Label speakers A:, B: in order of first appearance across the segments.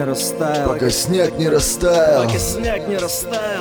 A: растаял,
B: пока снег не растаял,
A: пока снег не растаял.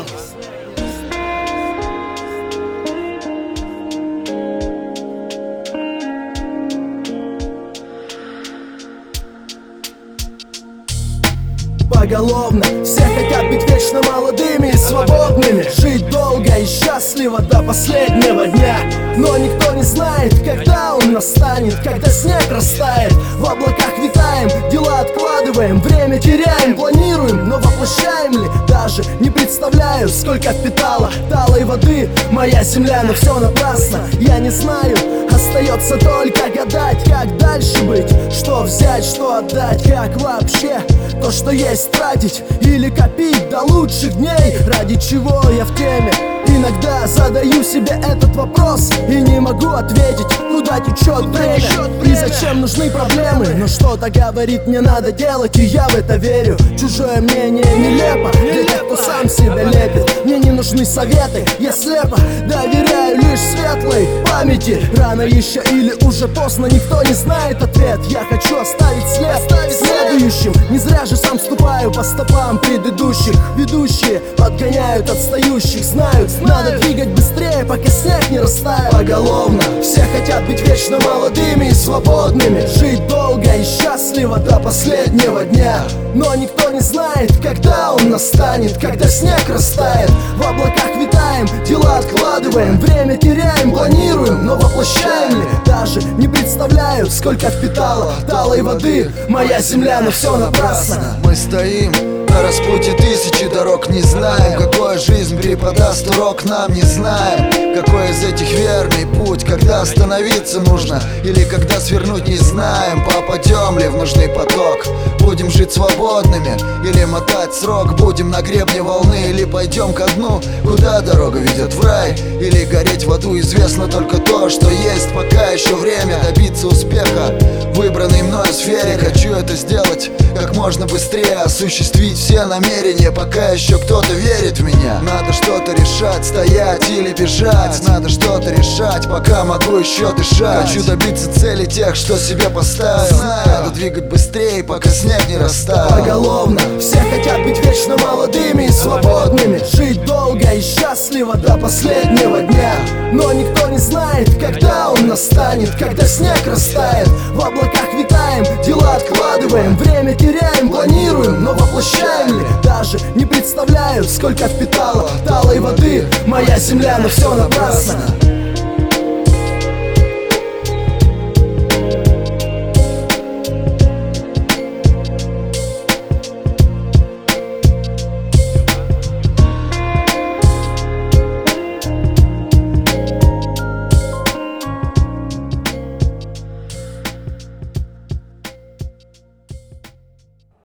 C: Поголовно все хотят быть вечно молодыми и свободными, жить долго и счастливо до последнего дня. Но никто не знает, когда он настанет, когда снег растает. В облаках витаем, дела откладываем, время теряем, планируем, но воплощаем ли? Даже не представляю, сколько впитала талой воды моя земля, но все напрасно. Я не знаю, остается только гадать, как дальше быть, что взять, что отдать, как вообще то, что есть, тратить или копить до лучших дней. Ради чего я в теме? Иногда задаю себе этот вопрос и не могу ответить, куда течет время и зачем нужны проблемы. Но что-то говорит, мне надо делать, и я в это верю. Чужое мнение нелепо для тех, кто сам себя лепит. Мне не нужны советы, я слепо доверяю лишь светлой памяти. Рано еще или уже поздно, никто не знает ответ. Я хочу оставить след следующим. Не зря же сам ступаю по стопам предыдущих. Ведущие подгоняют отстающих, знают, надо двигать быстрее, пока снег не растаял. Поголовно все хотят быть вечно молодыми и свободными, жить долго и счастливо до последнего дня. Но никто не знает, когда он настанет, когда снег растает. В облаках витаем, дела откладываем, время теряем, планируем, но воплощаем ли? Даже не представляю, сколько впитала талой воды моя земля, но все напрасно.
B: Мы стоим на распутье тысячи дорог, не знаем, какой жизнь преподаст урок нам, не знаем, какой из этих верный путь, когда остановиться нужно или когда свернуть, не знаем. Попадем ли в нужный поток, будем жить свободными или мотать срок, будем на гребне волны или пойдем ко дну, куда дорога ведет в рай или гореть в аду. Известно только то, что есть пока еще время добиться успеха в выбранной мною сфере. Хочу это сделать как можно быстрее, осуществить все намерения, пока еще кто-то верит в меня. Надо что-то решать, стоять или бежать. Надо что-то решать, пока могу еще дышать. Хочу добиться цели тех, что себе поставил. Надо двигать быстрее, пока снег не растаял.
C: Поголовно все хотят быть вечно молодыми и свободными, жить долго и счастливо до последнего дня. Но никто не знает, когда он настанет, когда снег растает. В облаках витаем, дела откладываем, время теряем, планируем, но воплощаем ли? Даже не представляю, сколько впитала талой воды моя земля, но все напрасно.